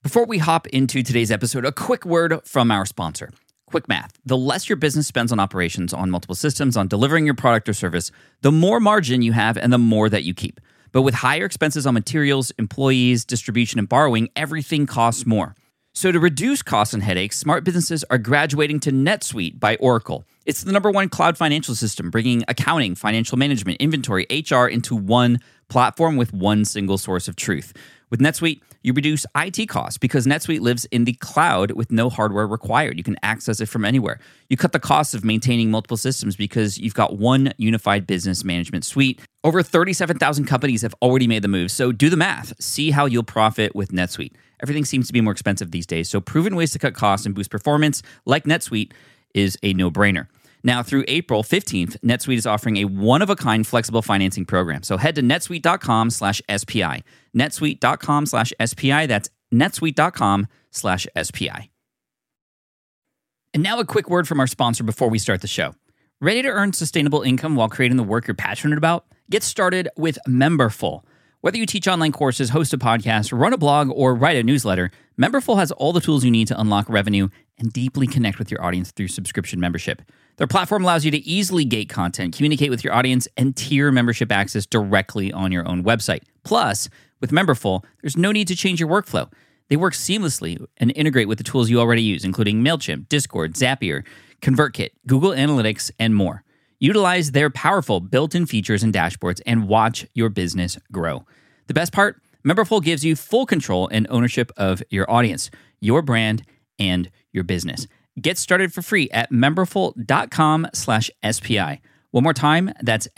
Before we hop into today's episode, a quick word from our sponsor. Quick math. The less your business spends on operations, on multiple systems, on delivering your product or service, the more margin you have and the more that you keep. But with higher expenses on materials, employees, distribution, and borrowing, everything costs more. So to reduce costs and headaches, smart businesses are graduating to NetSuite by Oracle. It's the #1 cloud financial system, bringing accounting, financial management, inventory, HR into one platform with one single source of truth. With NetSuite, you reduce IT costs because NetSuite lives in the cloud with no hardware required. You can access it from anywhere. You cut the cost of maintaining multiple systems because you've got one unified business management suite. Over 37,000 companies have already made the move, so do the math. See how you'll profit with NetSuite. Everything seems to be more expensive these days, so proven ways to cut costs and boost performance, like NetSuite, is a no-brainer. Now, through April 15th, NetSuite is offering a one-of-a-kind flexible financing program. So head to netsuite.com/SPI. netsuite.com/SPI. That's netsuite.com/SPI. And now a quick word from our sponsor before we start the show. Ready to earn sustainable income while creating the work you're passionate about? Get started with Memberful. Whether you teach online courses, host a podcast, run a blog, or write a newsletter, Memberful has all the tools you need to unlock revenue and deeply connect with your audience through subscription membership. Their platform allows you to easily gate content, communicate with your audience, and tier membership access directly on your own website. Plus, with Memberful, there's no need to change your workflow. They work seamlessly and integrate with the tools you already use, including MailChimp, Discord, Zapier, ConvertKit, Google Analytics, and more. Utilize their powerful built-in features and dashboards and watch your business grow. The best part? Memberful gives you full control and ownership of your audience, your brand, and your business. Get started for free at memberful.com/SPI. One more time, that's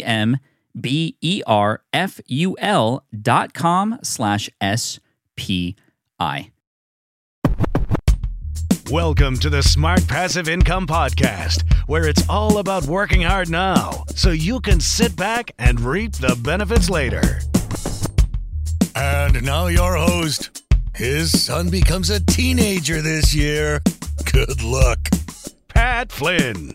memberful.com/SPI. Welcome to the Smart Passive Income Podcast, where it's all about working hard now so you can sit back and reap the benefits later. And now your host. His son becomes a teenager this year. Good luck. Pat Flynn.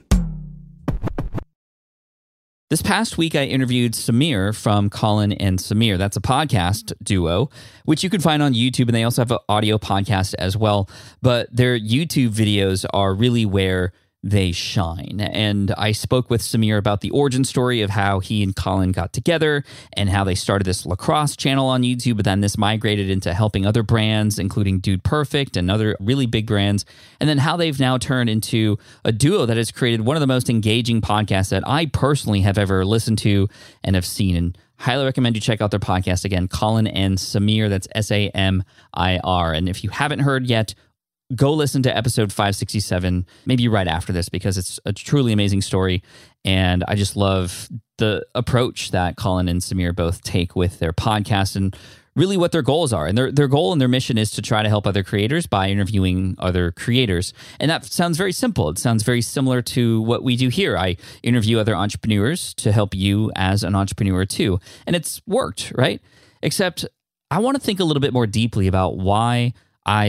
This past week, I interviewed Samir from Colin and Samir. That's a podcast duo, which you can find on YouTube, and they also have an audio podcast as well. But their YouTube videos are really where they shine. And I spoke with Samir about the origin story of how he and Colin got together and how they started this lacrosse channel on YouTube, but then this migrated into helping other brands, including Dude Perfect and other really big brands, and then how they've now turned into a duo that has created one of the most engaging podcasts that I personally have ever listened to and have seen. And highly recommend you check out their podcast again, Colin and Samir. That's Samir. And if you haven't heard yet, go listen to episode 567, maybe right after this, because it's a truly amazing story. And I just love the approach that Colin and Samir both take with their podcast and really what their goals are. And their goal and their mission is to try to help other creators by interviewing other creators. And that sounds very simple. It sounds very similar to what we do here. I interview other entrepreneurs to help you as an entrepreneur too. And it's worked, right? Except I want to think a little bit more deeply about why I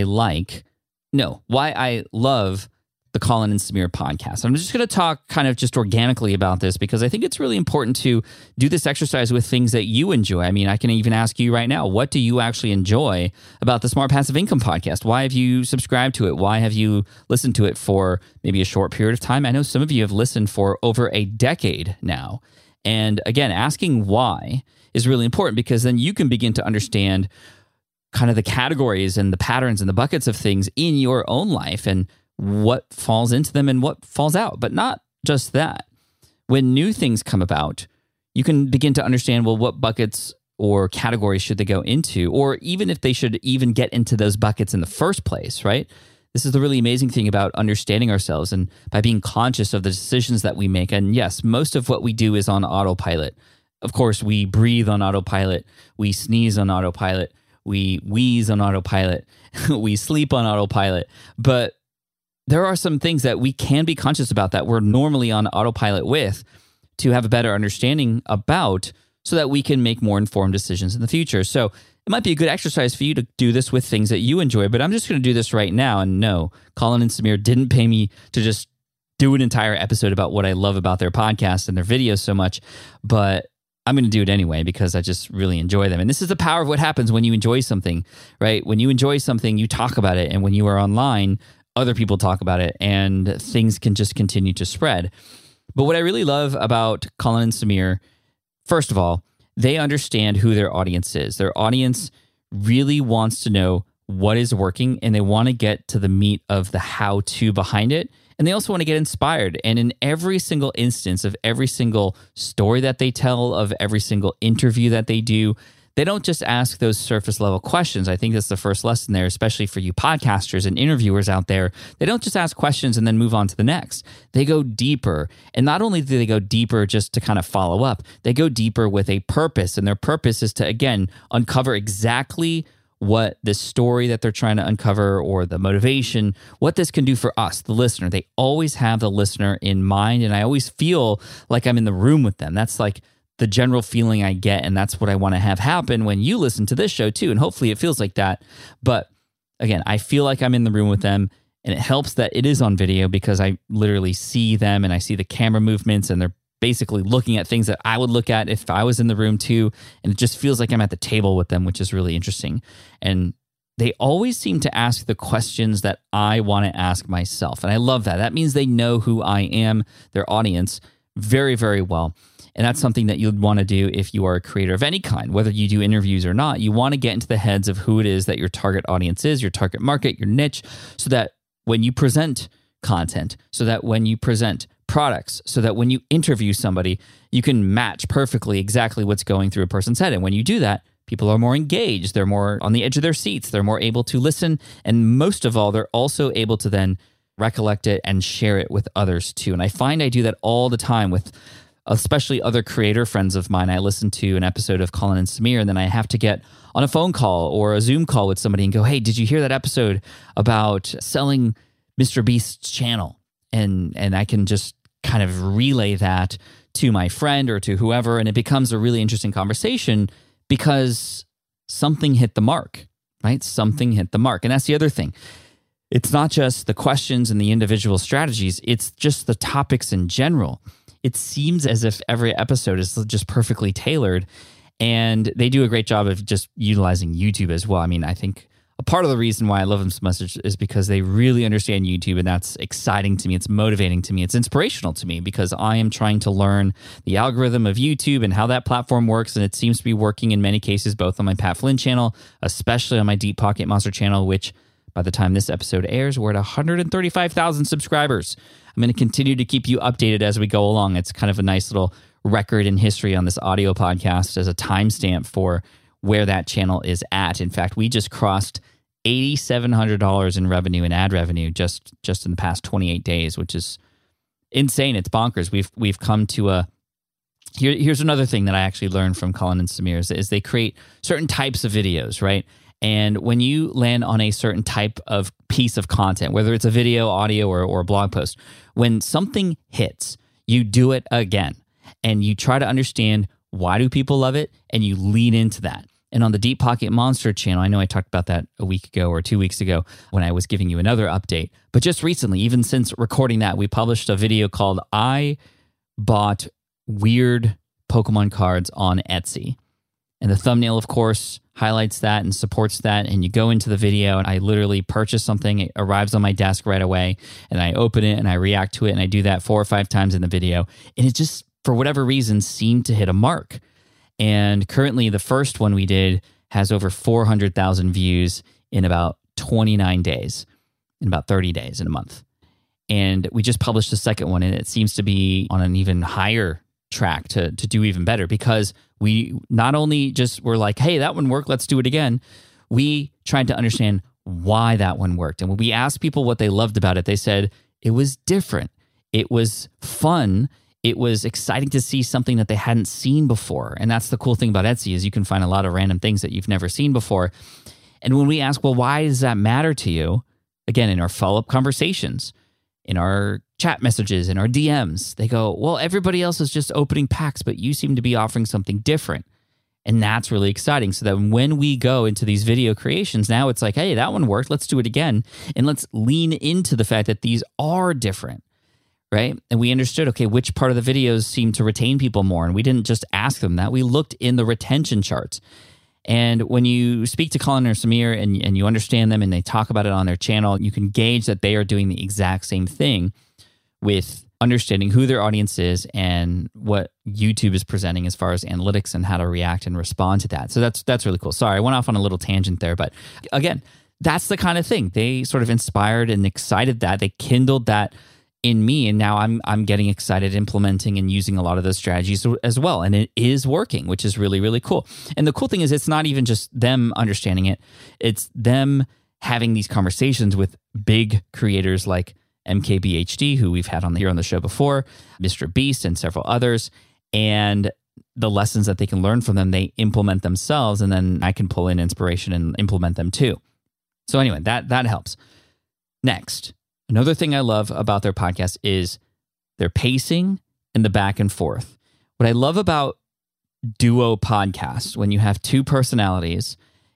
love the Colin and Samir podcast. I'm just going to talk kind of just organically about this because I think it's really important to do this exercise with things that you enjoy. I mean, I can even ask you right now, what do you actually enjoy about the Smart Passive Income podcast? Why have you subscribed to it? Why have you listened to it for maybe a short period of time? I know some of you have listened for over a decade now. And again, asking why is really important because then you can begin to understand kind of the categories and the patterns and the buckets of things in your own life and what falls into them and what falls out. But not just that. When new things come about, you can begin to understand, well, what buckets or categories should they go into, or even if they should even get into those buckets in the first place, right? This is the really amazing thing about understanding ourselves and by being conscious of the decisions that we make. And yes, most of what we do is on autopilot. Of course, we breathe on autopilot. We sneeze on autopilot. We wheeze on autopilot. We sleep on autopilot. But there are some things that we can be conscious about that we're normally on autopilot with to have a better understanding about so that we can make more informed decisions in the future. So it might be a good exercise for you to do this with things that you enjoy, but I'm just going to do this right now. And no, Colin and Samir didn't pay me to just do an entire episode about what I love about their podcast and their videos so much, but I'm going to do it anyway because I just really enjoy them. And this is the power of what happens when you enjoy something, right? When you enjoy something, you talk about it. And when you are online, other people talk about it and things can just continue to spread. But what I really love about Colin and Samir, first of all, they understand who their audience is. Their audience really wants to know what is working, and they want to get to the meat of the how-to behind it. And they also want to get inspired. And in every single instance of every single story that they tell, of every single interview that they do, they don't just ask those surface level questions. I think that's the first lesson there, especially for you podcasters and interviewers out there. They don't just ask questions and then move on to the next. They go deeper. And not only do they go deeper just to kind of follow up, they go deeper with a purpose. And their purpose is to, again, uncover exactly what this story that they're trying to uncover or the motivation, what this can do for us, the listener. They always have the listener in mind. And I always feel like I'm in the room with them. That's like the general feeling I get. And that's what I want to have happen when you listen to this show too. And hopefully it feels like that. But again, I feel like I'm in the room with them. And it helps that it is on video because I literally see them and I see the camera movements and they're basically looking at things that I would look at if I was in the room too. And it just feels like I'm at the table with them, which is really interesting. And they always seem to ask the questions that I want to ask myself. And I love that. That means they know who I am, their audience, very, very well. And that's something that you'd want to do if you are a creator of any kind, whether you do interviews or not. You want to get into the heads of who it is that your target audience is, your target market, your niche, so that when you present content, so that when you present products, so that when you interview somebody, you can match perfectly exactly what's going through a person's head. And when you do that, people are more engaged. They're more on the edge of their seats. They're more able to listen. And most of all, they're also able to then recollect it and share it with others too. And I find I do that all the time with especially other creator friends of mine. I listen to an episode of Colin and Samir, and then I have to get on a phone call or a Zoom call with somebody and go, hey, did you hear that episode about selling Mr. Beast's channel? And I can just kind of relay that to my friend or to whoever, and it becomes a really interesting conversation because something hit the mark, right? Something hit the mark. And that's the other thing. It's not just the questions and the individual strategies, it's just the topics in general. It seems as if every episode is just perfectly tailored, and they do a great job of just utilizing YouTube as well. I mean, I think a part of the reason why I love them so much is because they really understand YouTube, and that's exciting to me. It's motivating to me. It's inspirational to me because I am trying to learn the algorithm of YouTube and how that platform works, and it seems to be working in many cases, both on my Pat Flynn channel, especially on my Deep Pocket Monster channel, which by the time this episode airs, we're at 135,000 subscribers. I'm going to continue to keep you updated as we go along. It's kind of a nice little record in history on this audio podcast as a timestamp for where that channel is at. In fact, we just crossed $8,700 in revenue and ad revenue just in the past 28 days, which is insane. It's bonkers. We've come to a here's another thing that I actually learned from Colin and Samir is they create certain types of videos, right? And when you land on a certain type of piece of content, whether it's a video, audio, or a blog post, when something hits, you do it again. And you try to understand why do people love it, and you lean into that. And on the Deep Pocket Monster channel, I know I talked about that a week ago or 2 weeks ago when I was giving you another update. But just recently, even since recording that, we published a video called I Bought Weird Pokemon Cards on Etsy. And the thumbnail, of course, highlights that and supports that. And you go into the video and I literally purchase something. It arrives on my desk right away. And I open it and I react to it. And I do that 4 or 5 times in the video. And it just, for whatever reason, seemed to hit a mark. And currently, the first one we did has over 400,000 views in about 29 days, in about 30 days, in a month. And we just published the second one, and it seems to be on an even higher track to do even better because we not only just were like, hey, that one worked, let's do it again. We tried to understand why that one worked. And when we asked people what they loved about it, they said it was different. It was fun. It was exciting to see something that they hadn't seen before. And that's the cool thing about Etsy is you can find a lot of random things that you've never seen before. And when we ask, well, why does that matter to you? Again, in our follow-up conversations, in our chat messages, in our DMs, they go, well, everybody else is just opening packs, but you seem to be offering something different. And that's really exciting. So that when we go into these video creations, now it's like, hey, that one worked. Let's do it again. And let's lean into the fact that these are different. right? And we understood, okay, which part of the videos seem to retain people more. And we didn't just ask them that. We looked in the retention charts. And when you speak to Colin or Samir and you understand them and they talk about it on their channel, you can gauge that they are doing the exact same thing with understanding who their audience is and what YouTube is presenting as far as analytics and how to react and respond to that. So that's really cool. Sorry, I went off on a little tangent there, but again, that's the kind of thing. They sort of inspired and excited that. They kindled that in me, and now I'm getting excited implementing and using a lot of those strategies as well, and it is working, which is really, really cool. And the cool thing is it's not even just them understanding it, it's them having these conversations with big creators like MKBHD, who we've had here on the show before, Mr. Beast, and several others, and the lessons that they can learn from them, they implement themselves, and then I can pull in inspiration and implement them too. So anyway, that helps. Next, another thing I love about their podcast is their pacing and the back and forth. What I love about duo podcasts, when you have two personalities,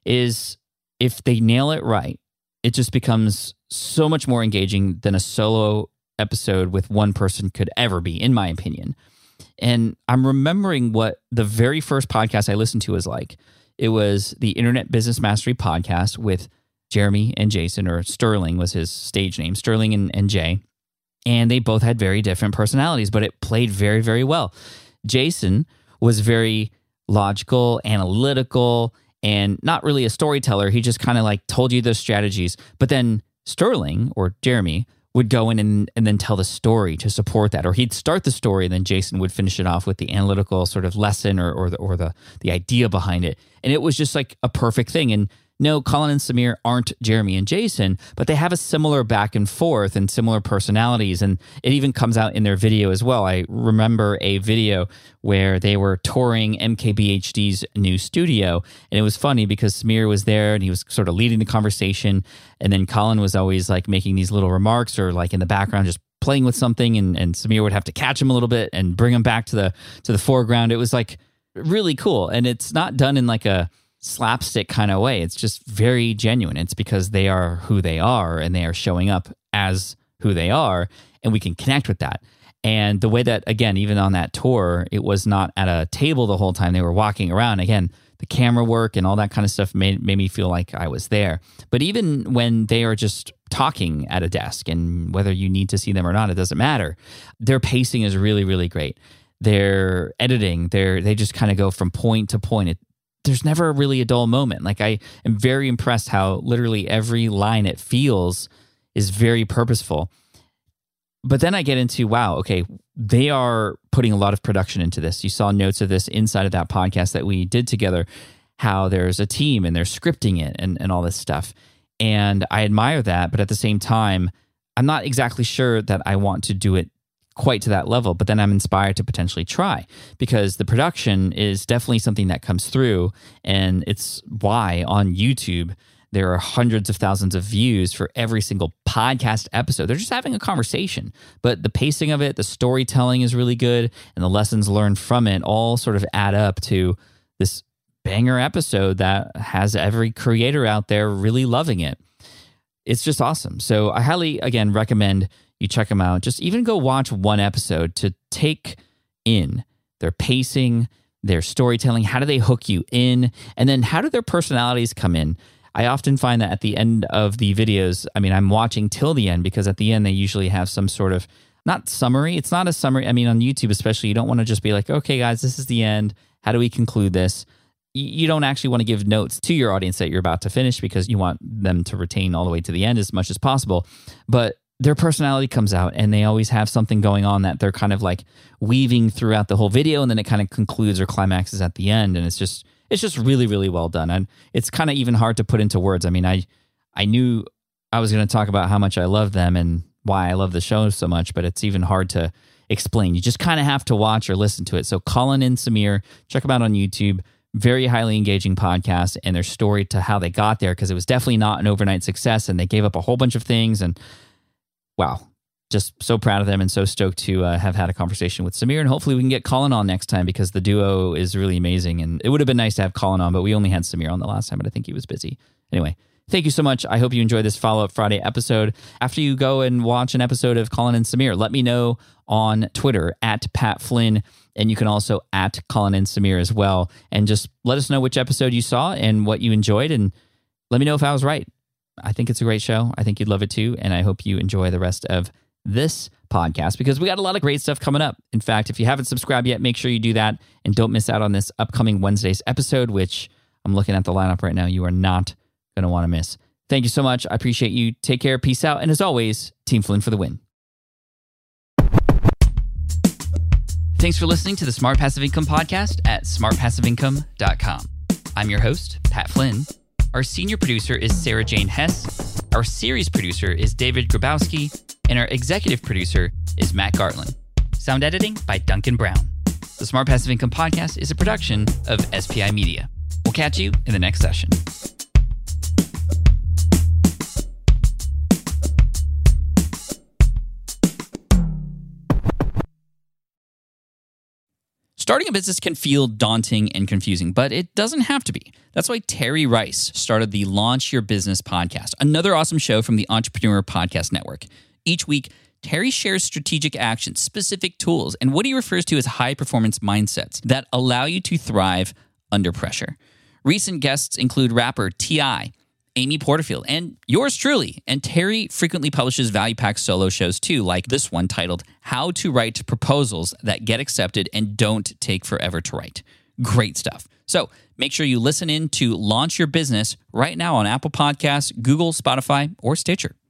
is if they nail it right, it just becomes so much more engaging than a solo episode with one person could ever be, in my opinion. And I'm remembering what the very first podcast I listened to was like. It was the Internet Business Mastery podcast with Jeremy and Jason, or Sterling was his stage name, Sterling and Jay. And they both had very different personalities, but it played very, very well. Jason was very logical, analytical, and not really a storyteller. He just kind of like told you those strategies. But then Sterling, or Jeremy, would go in and then tell the story to support that. Or he'd start the story, and then Jason would finish it off with the analytical sort of lesson or the idea behind it. And it was just like a perfect thing. And no, Colin and Samir aren't Jeremy and Jason, but they have a similar back and forth and similar personalities. And it even comes out in their video as well. I remember a video where they were touring MKBHD's new studio. And it was funny because Samir was there and he was sort of leading the conversation. And then Colin was always like making these little remarks or like in the background just playing with something. And Samir would have to catch him a little bit and bring him back to the foreground. It was like really cool. And it's not done in like a slapstick kind of way. It's just very genuine. It's because they are who they are and they are showing up as who they are, and we can connect with that. And the way that, again, even on that tour, it was not at a table the whole time. They were walking around. Again, the camera work and all that kind of stuff made me feel like I was there. But even when they are just talking at a desk, and whether you need to see them or not, it doesn't matter. Their pacing is really, really great. Their editing, they just kind of go from point to point. There's never really a dull moment. Like, I am very impressed how literally every line it feels is very purposeful. But then I get into, wow, okay, they are putting a lot of production into this. You saw notes of this inside of that podcast that we did together, how there's a team and they're scripting it and all this stuff. And I admire that, but at the same time, I'm not exactly sure that I want to do it quite to that level, but then I'm inspired to potentially try, because the production is definitely something that comes through, and it's why on YouTube there are hundreds of thousands of views for every single podcast episode. They're just having a conversation, but the pacing of it, the storytelling is really good, and the lessons learned from it all sort of add up to this banger episode that has every creator out there really loving it. It's just awesome. So I highly, again, recommend you check them out. Just even go watch one episode to take in their pacing, their storytelling. How do they hook you in? And then how do their personalities come in? I often find that at the end of the videos, I mean, I'm watching till the end, because at the end they usually have some sort of, not summary. It's not a summary. I mean, on YouTube especially, you don't want to just be like, okay, guys, this is the end. How do we conclude this? You don't actually want to give notes to your audience that you're about to finish, because you want them to retain all the way to the end as much as possible. But their personality comes out, and they always have something going on that they're kind of like weaving throughout the whole video, and then it kind of concludes or climaxes at the end. And it's just really, really well done. And it's kind of even hard to put into words. I mean, I knew I was going to talk about how much I love them and why I love the show so much, but it's even hard to explain. You just kind of have to watch or listen to it. So Colin and Samir, check them out on YouTube. Very highly engaging podcast, and their story to how they got there, because it was definitely not an overnight success, and they gave up a whole bunch of things. And wow, just so proud of them, and so stoked to have had a conversation with Samir. And hopefully we can get Colin on next time, because the duo is really amazing. And it would have been nice to have Colin on, but we only had Samir on the last time, but I think he was busy. Anyway, Thank you so much. I hope you enjoyed this follow-up Friday episode. After you go and watch an episode of Colin and Samir, let me know on Twitter at Pat Flynn, and you can also at Colin and Samir as well. And just let us know which episode you saw and what you enjoyed, and let me know if I was right. I think it's a great show. I think you'd love it too, and I hope you enjoy the rest of this podcast because we got a lot of great stuff coming up. In fact, if you haven't subscribed yet, make sure you do that and don't miss out on this upcoming Wednesday's episode, which I'm looking at the lineup right now. You are not going to want to miss. Thank you so much. I appreciate you. Take care. Peace out. And as always, Team Flynn for the win. Thanks for listening to the Smart Passive Income Podcast at smartpassiveincome.com. I'm your host, Pat Flynn. Our senior producer is Sarah Jane Hess. Our series producer is David Grabowski. And our executive producer is Matt Gartland. Sound editing by Duncan Brown. The Smart Passive Income Podcast is a production of SPI Media. We'll catch you in the next session. Starting a business can feel daunting and confusing, but it doesn't have to be. That's why Terry Rice started the Launch Your Business podcast, another awesome show from the Entrepreneur Podcast Network. Each week, Terry shares strategic actions, specific tools, and what he refers to as high-performance mindsets that allow you to thrive under pressure. Recent guests include rapper T.I., Amy Porterfield, and yours truly. And Terry frequently publishes value-packed solo shows too, like this one titled How to Write Proposals That Get Accepted and Don't Take Forever to Write. Great stuff. So make sure you listen in to Launch Your Business right now on Apple Podcasts, Google, Spotify, or Stitcher.